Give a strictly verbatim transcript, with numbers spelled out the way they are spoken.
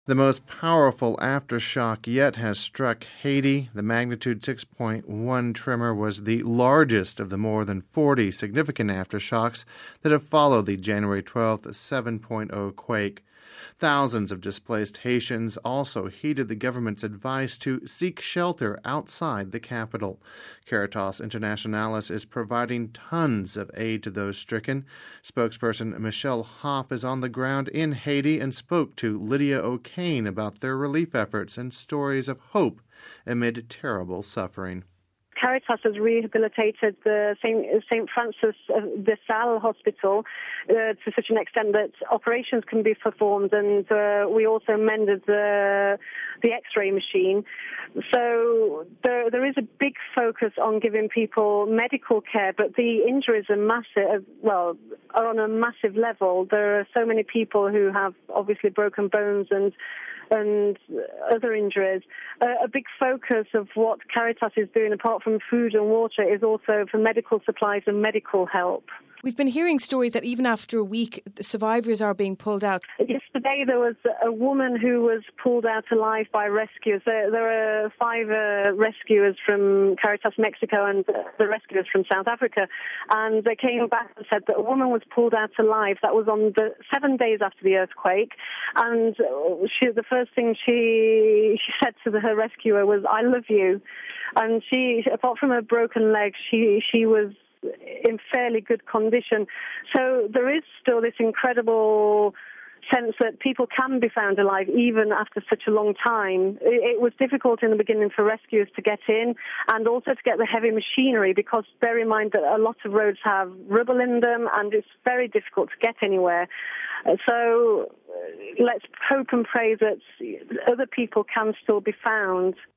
The most powerful aftershock yet has struck Haiti. The magnitude six point one tremor was the largest of the more than forty significant aftershocks that have followed the January twelfth seven point oh quake. Thousands of displaced Haitians also heeded the government's advice to seek shelter outside the capital. Caritas Internationalis is providing tons of aid to those stricken. Spokesperson Michelle Hoff is on the ground in Haiti and spoke to Lydia O'Kane about their relief efforts and stories of hope amid terrible suffering. Caritas has rehabilitated the Saint Francis de Sales Hospital uh, to such an extent that operations can be performed, and uh, we also mended the the X-ray machine. So there, there is a big focus on giving people medical care, but the injuries are massive. Well, are on a massive level. There are so many people who have obviously broken bones and. and other injuries. Uh, a big focus of what Caritas is doing, apart from food and water, is also for medical supplies and medical help. We've been hearing stories that even after a week, the survivors are being pulled out. Yesterday there was a woman who was pulled out alive by rescuers. There, there are five uh, rescuers from Caritas Mexico and uh, the rescuers from South Africa. And they came back and said that a woman was pulled out alive. That was on the seven days after the earthquake. And she, the first thing she she said to the, her rescuer was, "I love you." And she, apart from her broken leg, she she was in fairly good condition. So there is still this incredible sense that people can be found alive even after such a long time. It, it was difficult in the beginning for rescuers to get in and also to get the heavy machinery, because bear in mind that a lot of roads have rubble in them and it's very difficult to get anywhere. So let's hope and pray that other people can still be found.